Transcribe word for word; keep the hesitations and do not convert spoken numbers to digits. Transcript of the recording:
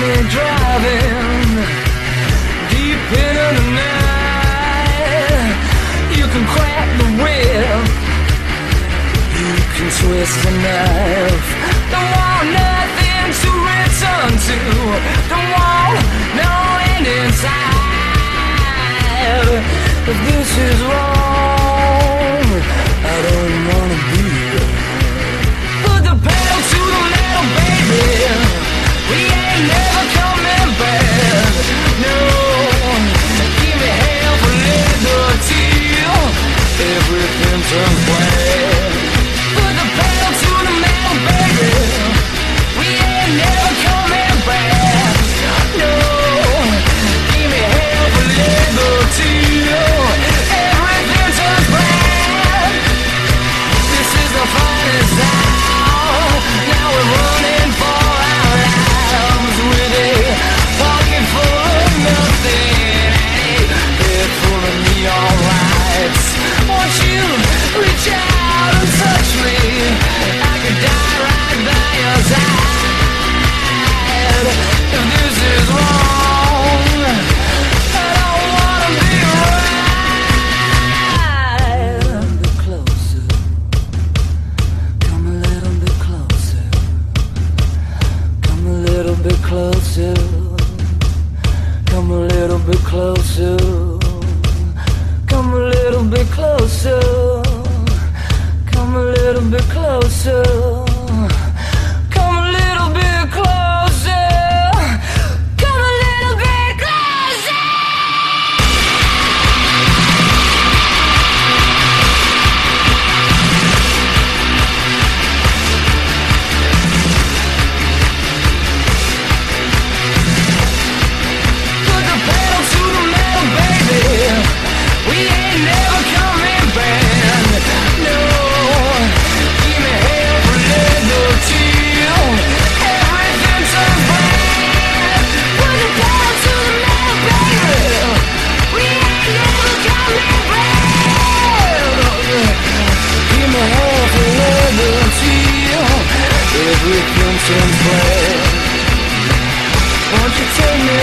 me driving deep into the night. You can crack the whip, you can twist the knife. Don't want nothing to return to, don't want no end inside. If this is wrong, I don't wanna be here. Put the pedal to the metal, baby. We ain't never coming back. No, give me hell for leather till everything turns black. Put the pedal to the metal, baby. We ain't never coming back. No, give me hell for leather till everything turns black. This is the finest hour. Now we're running for our lives with a pocket full of nothing, a head full of neon lights. Won't you reach out and touch me? I could die right by your side. If this is wrong, I don't wanna be right. A little bit closer, come a little bit closer, come a little bit closer, come a little bit closer, come a little bit closer, come a little bit closer, come a little bit closer, come a little bit closer. Put the pedal to the metal, baby. We ain't never coming back. No, give me hell for leather till everything turns black. Put the pedal to the metal, baby. We ain't never coming back. Give me hell for leather till everything turns black. Won't you take me